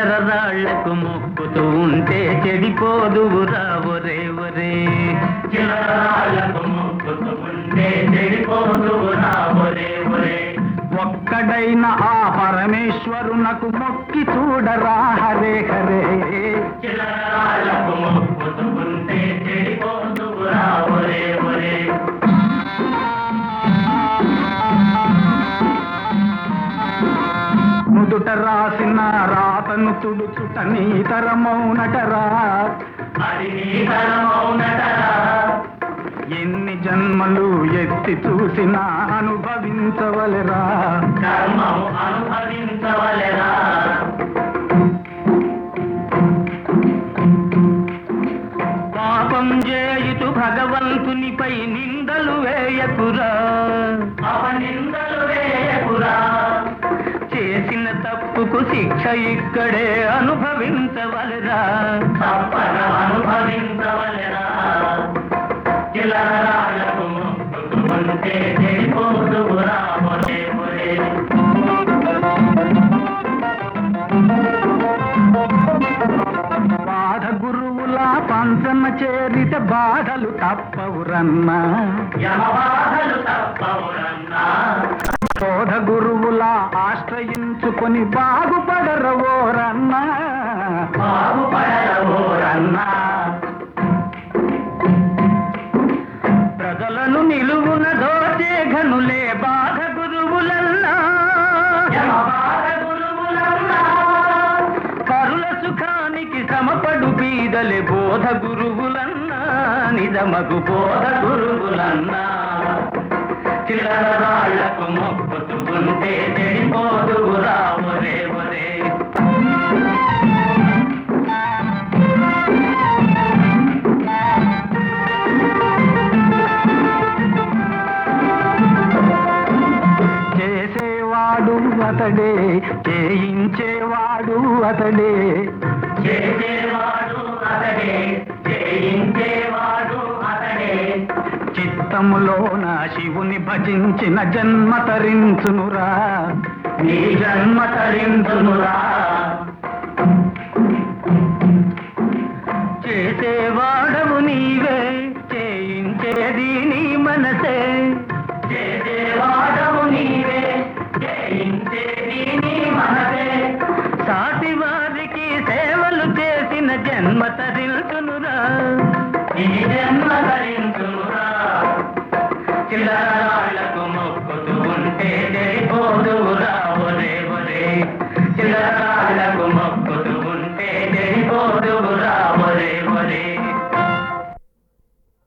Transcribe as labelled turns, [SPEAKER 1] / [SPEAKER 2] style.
[SPEAKER 1] చిల్లర రాళ్లకు మొక్కుతూ ఉంటే చెడిపోదువురా ఒరే ఒరే. చిల్లర రాళ్లకు మొక్కుతూ ఉంటే చెడిపోదువురా ఒరే ఒరే. ఒక్కడైన ఆ పరమేశ్వరునకు మొక్కి చూడరా హరే హరే. చిల్లర రాళ్లకు మొక్కుతూ ఉంటే చెడిపోదువురా ఒరే ఒరే. నుదుట రాసిన రాతను తుడుచుట నీ తరమౌనటరా, అది నీ తరమౌనటరా. ఎన్ని జన్మలు ఎత్తి చూసినా అనుభవించవలెరా, కర్మము అనుభవించవలెరా. పాపం చేయుచు భగవంతునిపై నిందలు వేయకురా, నిందలు వేయకురా. చేసిన తప్పుకు శిక్ష ఇక్కడే అనుభవించవలెరా, తప్పన అనుభవించవలెరా. చిల్లర రాళ్లకు మొక్కుతూ ఉంటే చెడిపోదువురా ఒరే ఒరే. బాధ గురువుల పంచన చేరిత బాధలు తప్పవురన్నా, బాధలు తప్పవురన్నా. బోధ గురువుల ఆశ్రయించుకొని బాగుపడరవోరన్నా, బాగుపడరవోరన్నా. ప్రజలను నిలువున దోచే ఘనులే బాధ గురువులన్నా, బాధ గురువులన్నా. పరుల సుఖానికి సమపడు బీదలే బోధ గురువులన్నా, నిజమగు బోధ గురువులన్నా. చిల్లర రాళ్లకు మొక్కుతూ ఉంటే చెడిపోదువురా ఒరే ఒరే. చేసేవాడు అతడే, చేయించేవాడు అతడే. చేసేవాడు అతడే, చేయించేవాడు అతడే. చిత్తములోన శివుని భజించిన జన్మ తరించునురా, నీ జన్మ తరించునురా. చేసేవాడవు నీవే, చేయించేది నీ మనసే. చేసేవాడవు నీవే, చేయించేది నీ మనసే. సాటి వారికి సేవలు చేసిన జన్మ తరించునురా, నీ జన్మ తరించునురా. చిల్లర రాళ్లకు మొక్కుతూ ఉంటే చెడిపోదువురా ఒరే ఒరే. చిల్లర రాళ్లకు మొక్కుతూ ఉంటే చెడిపోదువురా.